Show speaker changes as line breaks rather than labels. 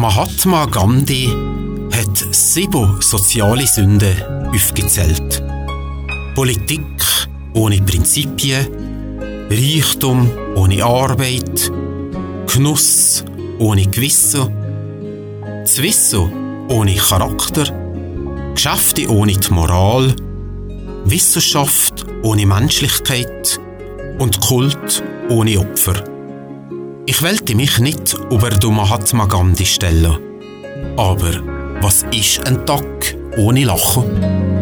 Mahatma Gandhi hat 7 soziale Sünden aufgezählt. Politik ohne Prinzipien, Reichtum ohne Arbeit, Genuss ohne Gewissen, das Wissen ohne Charakter, Geschäfte ohne die Moral, Wissenschaft ohne Menschlichkeit und Kult ohne Opfer. Ich wollte mich nicht über den Mahatma Gandhi stellen. Aber was ist ein Tag ohne Lachen?